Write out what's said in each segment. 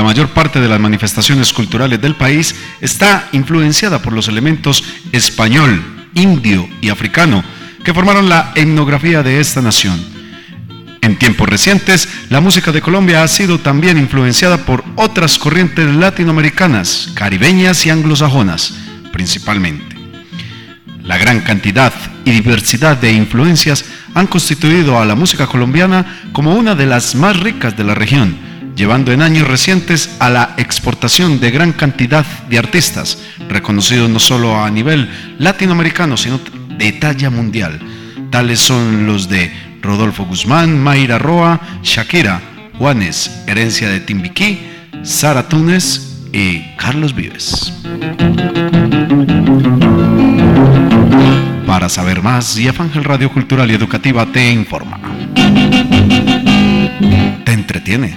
mayor parte de las manifestaciones culturales del país está influenciada por los elementos español, indio y africano que formaron la etnografía de esta nación. En tiempos recientes, la música de Colombia ha sido también influenciada por otras corrientes latinoamericanas, caribeñas y anglosajonas, principalmente. La gran cantidad y diversidad de influencias han constituido a la música colombiana como una de las más ricas de la región, llevando en años recientes a la exportación de gran cantidad de artistas, reconocidos no solo a nivel latinoamericano, sino de talla mundial. Tales son los de Rodolfo Guzmán, Mayra Roa, Shakira, Juanes, Herencia de Timbiquí, Sara Túnez y Carlos Vives. Para saber más, Yefángel Radio Cultural y Educativa te informa, te entretiene,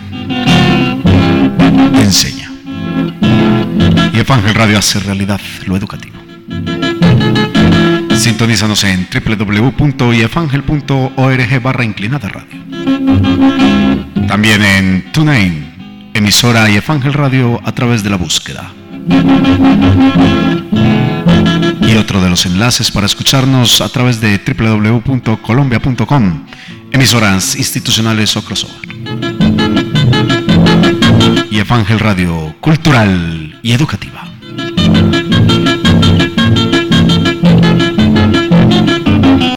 te enseña. Yefángel Radio hace realidad lo educativo. Sintonízanos en www.yefangel.org/inclinada-radio. También en TuneIn, emisora Yefángel Radio a través de la búsqueda. Y otro de los enlaces para escucharnos a través de www.colombia.com, emisoras institucionales o crossover. Yefángel Radio Cultural y Educativa.